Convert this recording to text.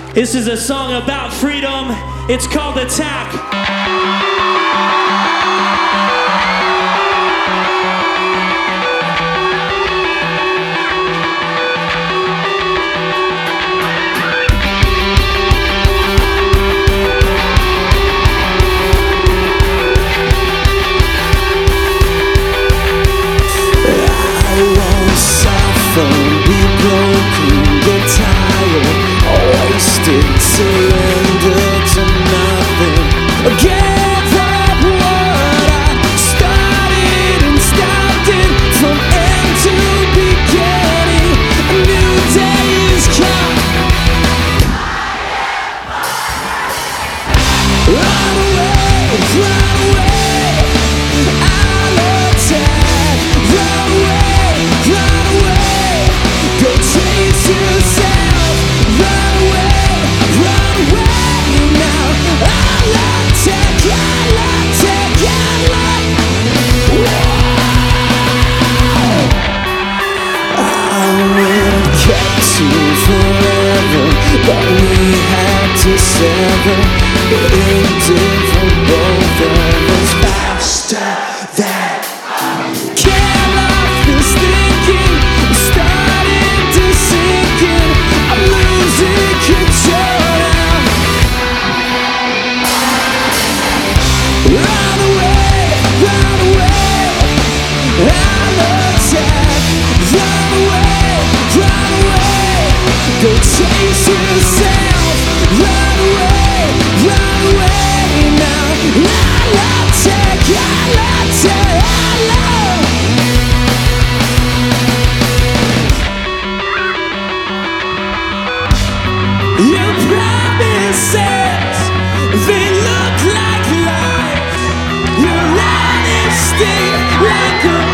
This is a song about freedom. It's called Attack. Be broken, get tired, wasted, surrender to nothing. Give up what I started and stopped it from end to beginning. A new day is come. Run away, run away. I'll attack. Run away, run away. Go chase yourself. Run away now. I'll attack, I'll attack, I would have kept you forever, but we had to sever. It did for both of us. Faster than kill off this thinking. I'm starting to sink in. I'm losing control now. Run away, run away. I'll attack. Run away, run away. Go chase yourself. Run away now. I'll attack, I'll attack, Your promises, they look like lies. Your honesty like a